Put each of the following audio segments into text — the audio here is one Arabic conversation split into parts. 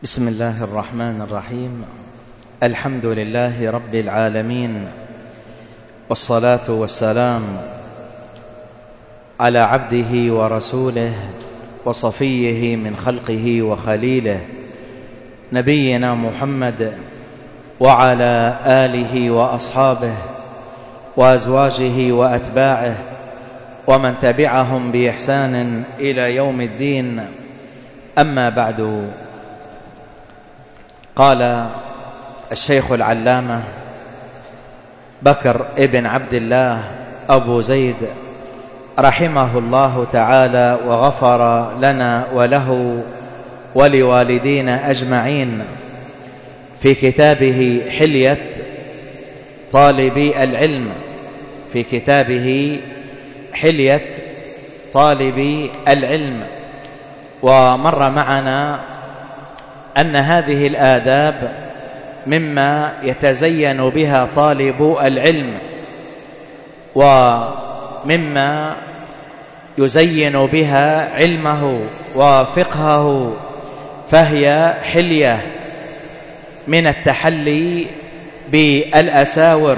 بسم الله الرحمن الرحيم. الحمد لله رب العالمين، والصلاة والسلام على عبده ورسوله وصفيه من خلقه وخليله نبينا محمد وعلى آله وأصحابه وأزواجه وأتباعه ومن تبعهم بإحسان إلى يوم الدين. أما بعد، قال الشيخ العلامة بكر ابن عبد الله أبو زيد رحمه الله تعالى وغفر لنا وله ولوالدينا أجمعين في كتابه حلية طالبي العلم، في كتابه حلية طالبي العلم، ومر معنا أن هذه الآداب مما يتزين بها طالب العلم ومما يزين بها علمه وفقهه، فهي حلية من التحلي بالأساور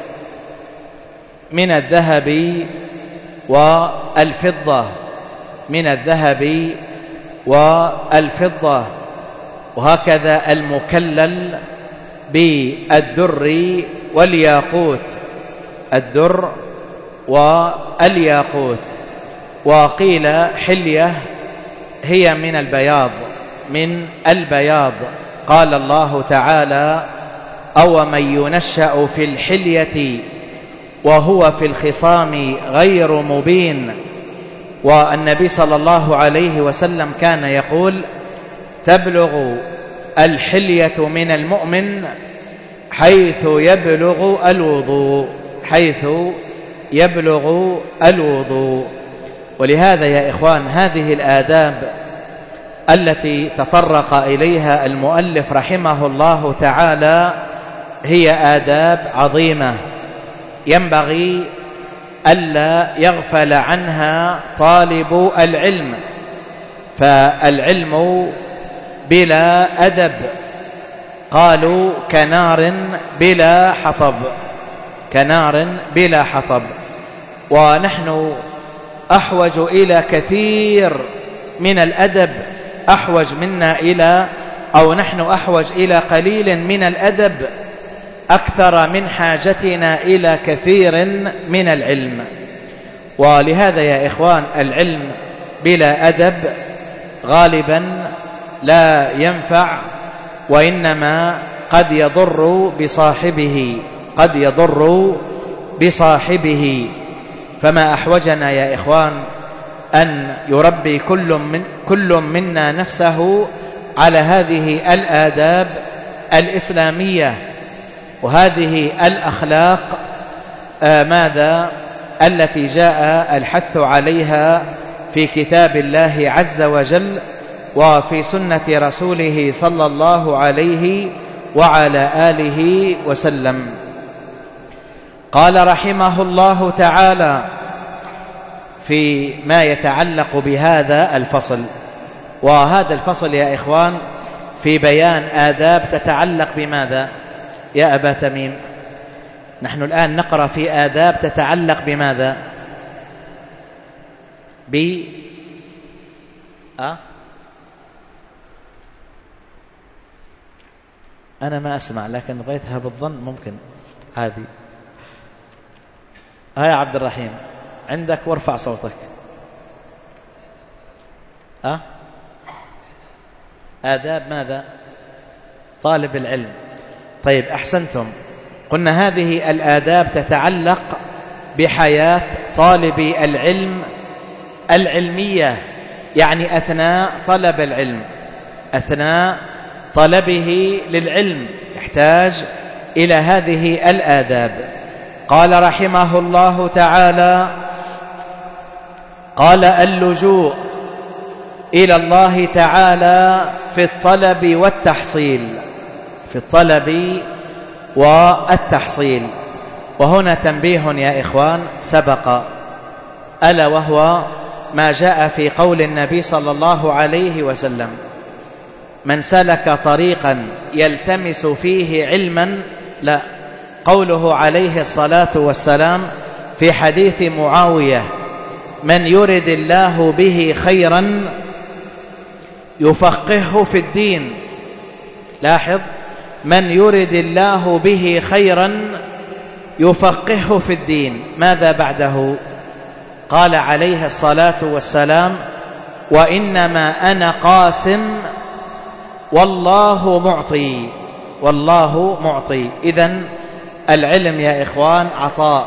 من الذهب والفضة، من الذهب والفضة، وهكذا المكلل بالدر والياقوت، الدر والياقوت. وقيل حلية هي من البياض، من البياض. قال الله تعالى: أو من ينشأ في الحلية وهو في الخصام غير مبين. والنبي صلى الله عليه وسلم كان يقول: تبلغ الحلية من المؤمن حيث يبلغ الوضوء، حيث يبلغ الوضوء. ولهذا يا إخوان، هذه الآداب التي تطرق إليها المؤلف رحمه الله تعالى هي آداب عظيمة ينبغي ألا يغفل عنها طالب العلم، فالعلم بلا أدب قالوا كنار بلا حطب، كنار بلا حطب. ونحن أحوج إلى كثير من الأدب، أحوج منا إلى، أو نحن أحوج إلى قليل من الأدب أكثر من حاجتنا إلى كثير من العلم. ولهذا يا إخوان، العلم بلا أدب غالبا لا ينفع، وإنما قد يضر بصاحبه، قد يضر بصاحبه. فما أحوجنا يا إخوان أن يربي كل منا نفسه على هذه الآداب الإسلامية وهذه الأخلاق التي جاء الحث عليها في كتاب الله عز وجل وفي سنة رسوله صلى الله عليه وعلى آله وسلم. قال رحمه الله تعالى في ما يتعلق بهذا الفصل، وهذا الفصل يا إخوان في بيان آداب تتعلق بماذا يا أبا تميم؟ نحن الآن نقرأ في آداب تتعلق بماذا؟ أنا ما أسمع، لكن بغيتها بالظن ممكن هذه. يا عبد الرحيم عندك، وارفع صوتك. آداب ماذا؟ طالب العلم. طيب، أحسنتم. قلنا هذه الآداب تتعلق بحياة طالب العلم العلمية، يعني أثناء طلب العلم، أثناء طلبه للعلم يحتاج إلى هذه الآداب. قال رحمه الله تعالى: قال اللجوء إلى الله تعالى في الطلب والتحصيل، في الطلب والتحصيل. وهنا تنبيه يا إخوان سبق، ألا وهو ما جاء في قول النبي صلى الله عليه وسلم: من سلك طريقا يلتمس فيه علما، لا. قوله عليه الصلاة والسلام في حديث معاوية: من يرد الله به خيرا يفقهه في الدين. لاحظ: من يرد الله به خيرا يفقهه في الدين. ماذا بعده؟ قال عليه الصلاة والسلام: وإنما أنا قاسم والله معطي. والله معطي. إذن العلم يا إخوان عطاء،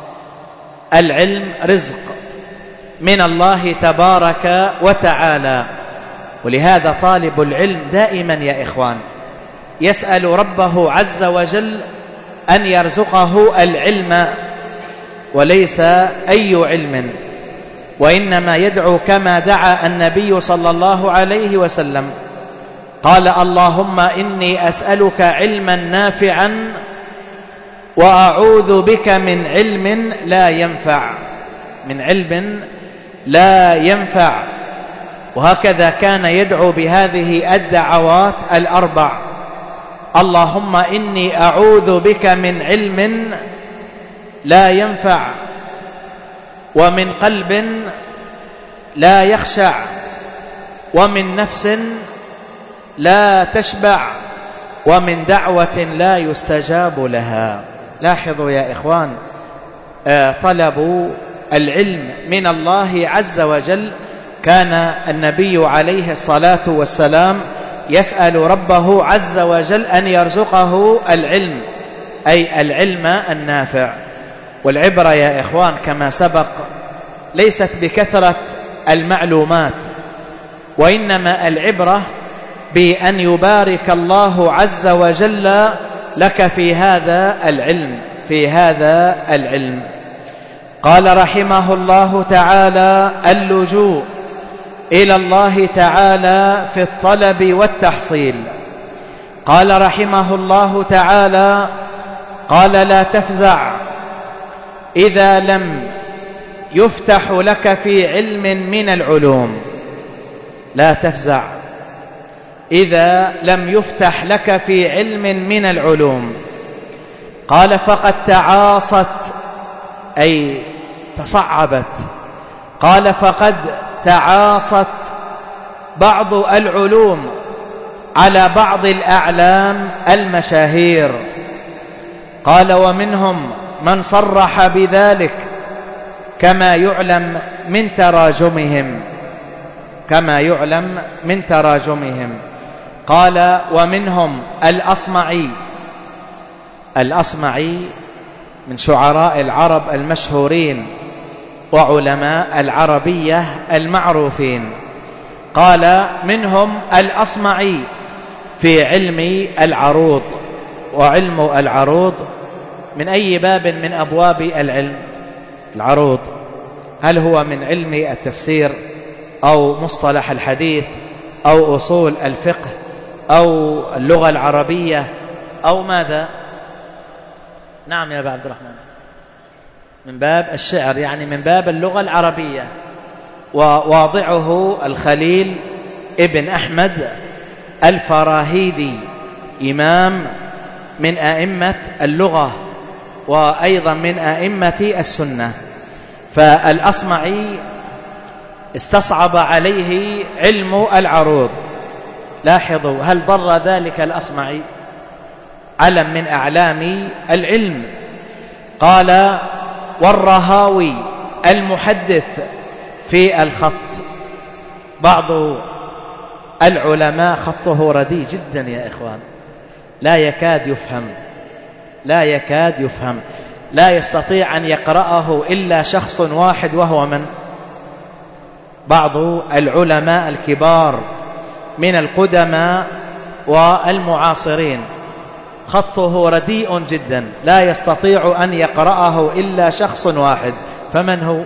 العلم رزق من الله تبارك وتعالى. ولهذا طالب العلم دائما يا إخوان يسأل ربه عز وجل أن يرزقه العلم، وليس أي علم، وإنما يدعو كما دعا النبي صلى الله عليه وسلم. قال: اللهم إني أسألك علما نافعا وأعوذ بك من علم لا ينفع. من علم لا ينفع. وهكذا كان يدعو بهذه الدعوات الأربع: اللهم إني أعوذ بك من علم لا ينفع، ومن قلب لا يخشع، ومن نفس لا تشبع، ومن دعوة لا يستجاب لها. لاحظوا يا إخوان، طلب العلم من الله عز وجل. كان النبي عليه الصلاة والسلام يسأل ربه عز وجل أن يرزقه العلم، أي العلم النافع. والعبرة يا إخوان كما سبق ليست بكثرة المعلومات، وإنما العبرة بأن يبارك الله عز وجل لك في هذا العلم، في هذا العلم. قال رحمه الله تعالى: اللجوء إلى الله تعالى في الطلب والتحصيل. قال رحمه الله تعالى: قال: لا تفزع إذا لم يفتح لك في علم من العلوم. لا تفزع إذا لم يفتح لك في علم من العلوم. قال: فقد تعاصت، أي تصعبت. قال: فقد تعاصت بعض العلوم على بعض الأعلام المشاهير. قال: ومنهم من صرح بذلك كما يعلم من تراجمهم، كما يعلم من تراجمهم. قال: ومنهم الأصمعي. الأصمعي من شعراء العرب المشهورين وعلماء العربية المعروفين. قال: منهم الأصمعي في علم العروض. وعلم العروض من أي باب من أبواب العلم؟ العروض. هل هو من علم التفسير أو مصطلح الحديث أو أصول الفقه أو اللغة العربية أو ماذا؟ نعم يا أبا عبد الرحمن، من باب الشعر، يعني من باب اللغة العربية. وواضعه الخليل ابن أحمد الفراهيدي، إمام من أئمة اللغة وأيضا من أئمة السنة. فالأصمعي استصعب عليه علم العروض. لاحظوا، هل ضر ذلك الأصمعي؟ علم من أعلام العلم. قال: والرهاوي المحدث في الخط. بعض العلماء خطه رديء جدا يا إخوان، لا يكاد يفهم، لا يكاد يفهم، لا يستطيع أن يقرأه إلا شخص واحد، وهو من؟ بعض العلماء الكبار من القدماء والمعاصرين. خطه رديء جدا، لا يستطيع أن يقرأه إلا شخص واحد. فمن هو؟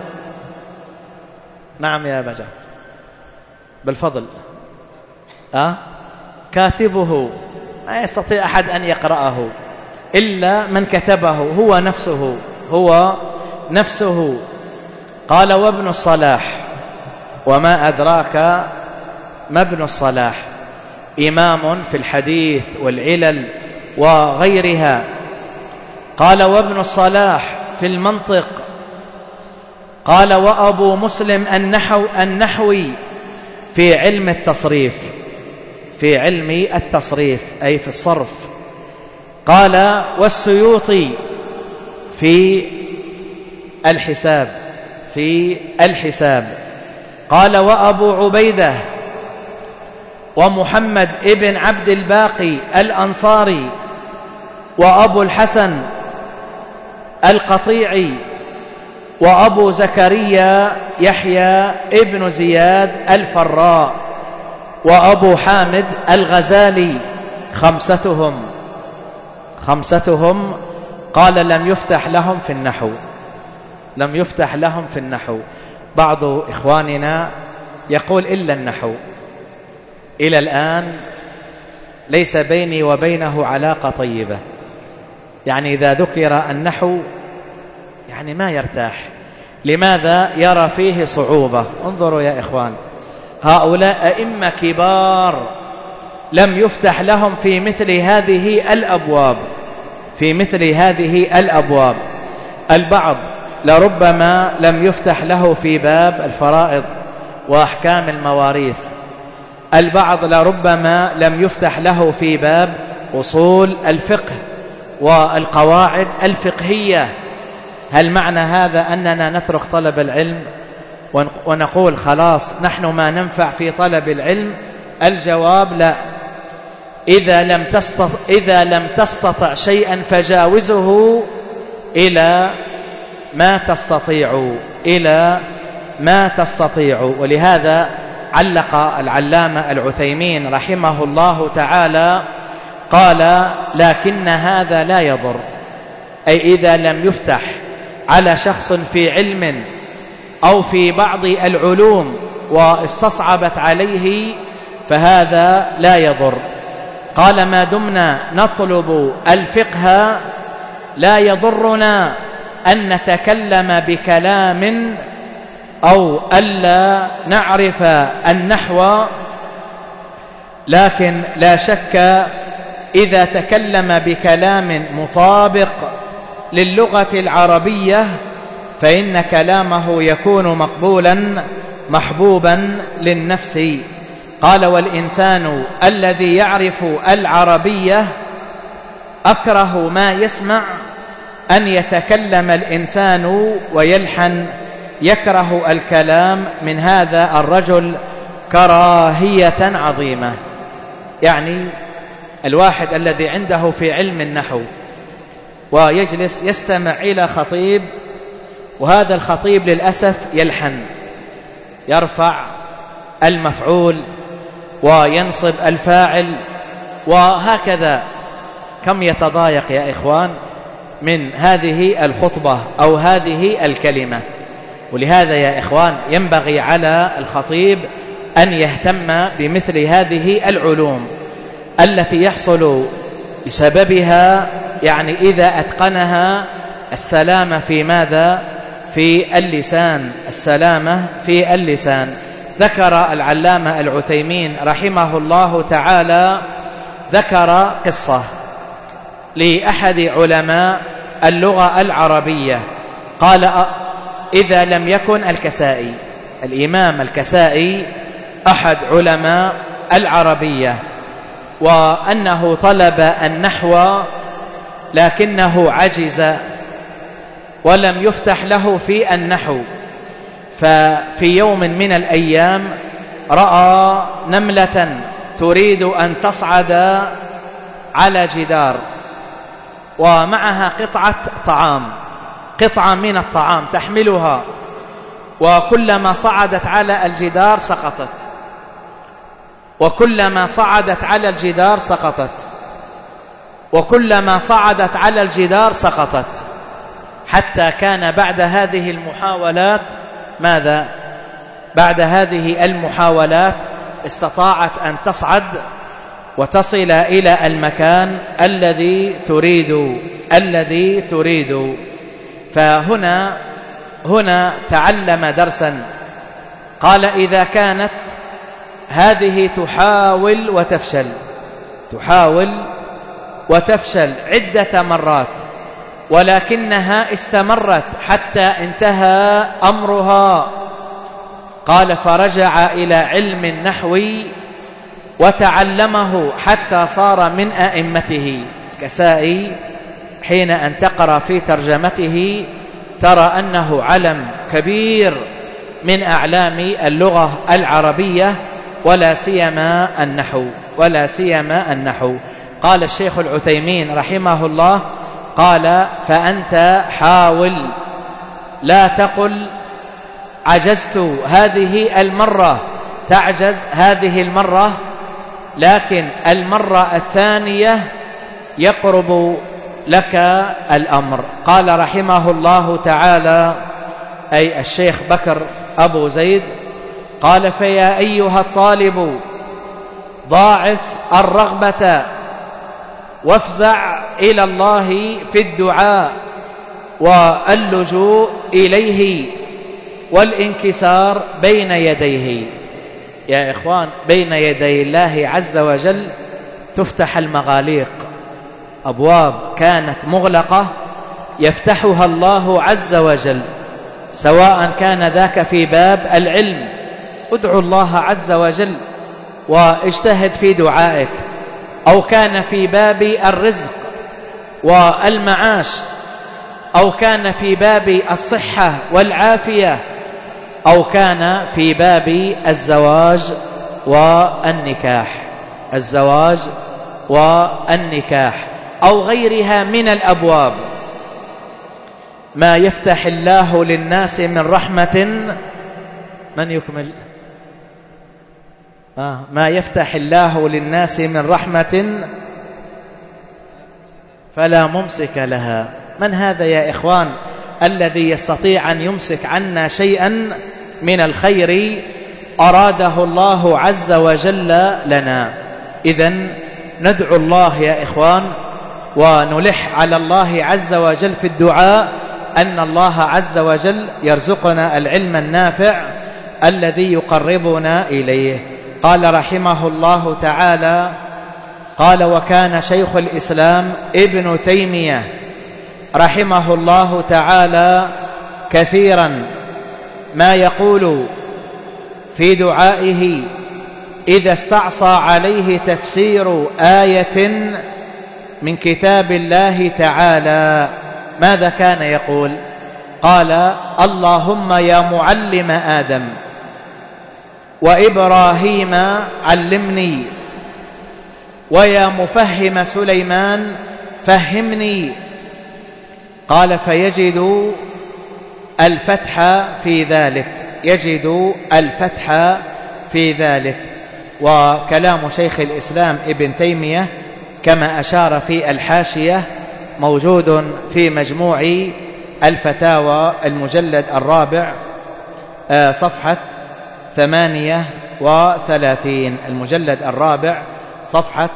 نعم يا بجا بالفضل. كاتبه، ما يستطيع أحد أن يقرأه إلا من كتبه، هو نفسه، هو نفسه. قال: وابن الصلاح. وما أدراك ما ابن الصلاح؟ إمام في الحديث والعلل وغيرها. قال وابن الصلاح في المنطق. قال وأبو مسلم النحوي في علم التصريف، في علم التصريف أي في الصرف. قال والسيوطي في الحساب، في الحساب. قال وأبو عبيدة ومحمد ابن عبد الباقي الأنصاري وأبو الحسن القطيعي وأبو زكريا يحيى ابن زياد الفراء وأبو حامد الغزالي، خمستهم قال لم يفتح لهم في النحو، لم يفتح لهم في النحو. بعض إخواننا يقول إلا النحو. إلى الآن ليس بيني وبينه علاقة طيبة، يعني إذا ذكر النحو يعني ما يرتاح. لماذا؟ يرى فيه صعوبة. انظروا يا إخوان، هؤلاء أئمة كبار لم يفتح لهم في مثل هذه الأبواب، في مثل هذه الأبواب. البعض لربما لم يفتح له في باب الفرائض وأحكام المواريث، البعض لربما لم يفتح له في باب أصول الفقه والقواعد الفقهية. هل معنى هذا أننا نترك طلب العلم ونقول خلاص نحن ما ننفع في طلب العلم؟ الجواب لا. إذا لم تستطع شيئا فجاوزه إلى ما تستطيع، إلى ما تستطيع. ولهذا علق العلامة العثيمين رحمه الله تعالى قال لكن هذا لا يضر، أي إذا لم يفتح على شخص في علم أو في بعض العلوم واستصعبت عليه فهذا لا يضر. قال ما دمنا نطلب الفقه لا يضرنا أن نتكلم بكلام أو ألا نعرف النحو، لكن لا شك إذا تكلم بكلام مطابق للغة العربية فإن كلامه يكون مقبولا محبوبا للنفس. قال والإنسان الذي يعرف العربية أكره ما يسمع أن يتكلم الإنسان ويلحن، يكره الكلام من هذا الرجل كراهية عظيمة. يعني الواحد الذي عنده في علم النحو ويجلس يستمع إلى خطيب، وهذا الخطيب للأسف يلحن، يرفع المفعول وينصب الفاعل وهكذا، كم يتضايق يا إخوان من هذه الخطبة أو هذه الكلمة. ولهذا يا إخوان ينبغي على الخطيب أن يهتم بمثل هذه العلوم التي يحصل بسببها، يعني إذا أتقنها، السلامة في ماذا؟ في اللسان، السلامة في اللسان. ذكر العلامة العثيمين رحمه الله تعالى، ذكر قصة لأحد علماء اللغة العربية. قال إذا لم يكن الكسائي، الإمام الكسائي أحد علماء العربية، وأنه طلب النحو لكنه عجز ولم يفتح له في النحو، ففي يوم من الأيام رأى نملة تريد أن تصعد على جدار ومعها قطعة طعام، قطعة من الطعام تحملها، وكلما صعدت على الجدار سقطت، وكلما صعدت على الجدار سقطت، وكلما صعدت على الجدار سقطت، حتى كان بعد هذه المحاولات ماذا؟ بعد هذه المحاولات استطاعت أن تصعد وتصل إلى المكان الذي تريد. فهنا تعلم درسا. قال إذا كانت هذه تحاول وتفشل، تحاول وتفشل عدة مرات، ولكنها استمرت حتى انتهى أمرها. قال فرجع إلى علم النحو وتعلمه حتى صار من أئمته. الكسائي حين أن تقرأ في ترجمته ترى أنه علم كبير من أعلام اللغة العربية، ولا سيما النحو. قال الشيخ العثيمين رحمه الله قال فأنت حاول، لا تقل عجزت هذه المرة، تعجز هذه المرة، لكن المرة الثانية يقرب لك الأمر. قال رحمه الله تعالى أي الشيخ بكر أبو زيد قال فيا أيها الطالب ضاعف الرغبة وافزع إلى الله في الدعاء واللجوء إليه والانكسار بين يديه. يا إخوان، بين يدي الله عز وجل تفتح المغاليق، أبواب كانت مغلقة يفتحها الله عز وجل، سواء كان ذاك في باب العلم، ادعو الله عز وجل واجتهد في دعائك، أو كان في باب الرزق والمعاش، أو كان في باب الصحة والعافية، أو كان في باب الزواج والنكاح أو غيرها من الأبواب. ما يفتح الله للناس من رحمة، من يكمل؟ ما يفتح الله للناس من رحمة فلا ممسك لها. من هذا يا إخوان الذي يستطيع أن يمسك عنا شيئا من الخير أراده الله عز وجل لنا؟ إذن ندعو الله يا إخوان ونلح على الله عز وجل في الدعاء أن الله عز وجل يرزقنا العلم النافع الذي يقربنا إليه. قال رحمه الله تعالى قال وكان شيخ الإسلام ابن تيمية رحمه الله تعالى كثيرا ما يقول في دعائه إذا استعصى عليه تفسير آية من كتاب الله تعالى، ماذا كان يقول؟ قال اللهم يا معلم آدم وإبراهيم علمني، ويا مفهم سليمان فهمني. قال فيجد الفتح في ذلك، يجد الفتح في ذلك. وكلام شيخ الإسلام ابن تيمية كما أشار في الحاشية موجود في مجموع الفتاوى المجلد الرابع صفحة 38، المجلد الرابع صفحة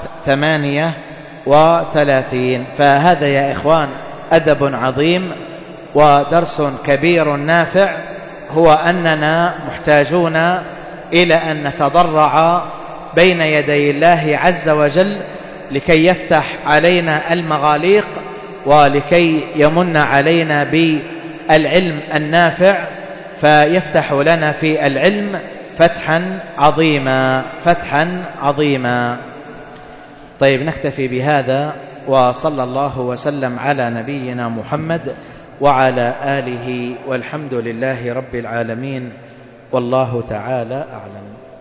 38. فهذا يا إخوان أدب عظيم ودرس كبير نافع، هو أننا محتاجون إلى أن نتضرع بين يدي الله عز وجل لكي يفتح علينا المغاليق ولكي يمن علينا بالعلم النافع، فيفتح لنا في العلم فتحا عظيما. طيب نكتفي بهذا، وصلى الله وسلم على نبينا محمد وعلى آله، والحمد لله رب العالمين، والله تعالى أعلم.